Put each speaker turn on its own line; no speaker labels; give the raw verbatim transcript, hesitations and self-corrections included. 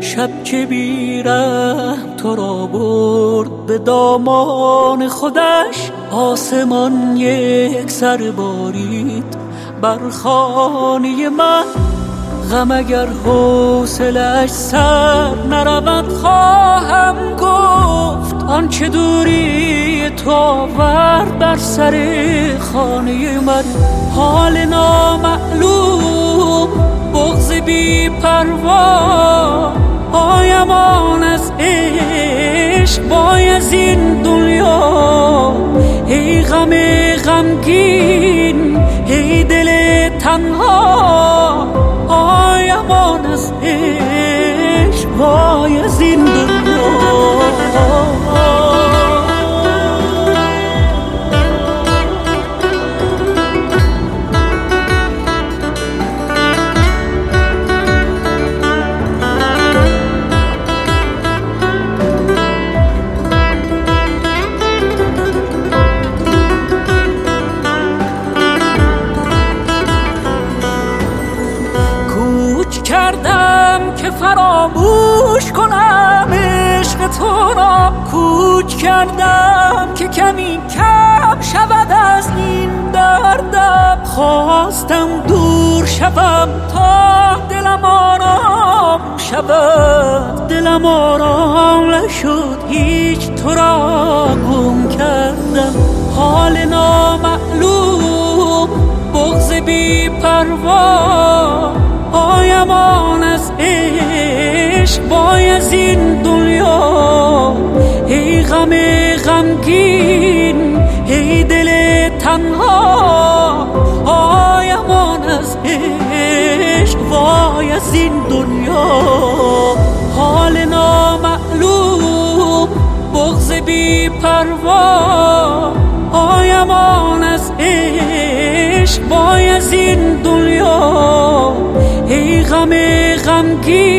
شب که بیرحم تو را برد به دامان خودش، آسمان یک سر بارید بر خانه من. غم اگر حوصله‌اش سر نرود خواهم گفت، آنچه دوری تو آورد بر سر خانه من. حال نامعلوم، بغض بی پروا، آیمان از عشق وای از این دنیا. ای غم غمگین، ای دل تنها، آیمان از عشق وای از این دنیا. کردم که فراموش کنم عشق تو را، کوچ کردم که کمی کم شود از این دردم. خواستم دور شوم تا دلم آرام شود، دلم آرام نشد، هیچ تو را گم کردم. حال نامعلوم، بغض بی پروا، آیمان از عشق وای از این دنیا. ای غم غمگین، ای دل تنها، آیمان از عشق وای از این دنیا. حال نامعلوم، بغض بی پروا، آیمان از عشق وای از این دنیا. ای غم غمگین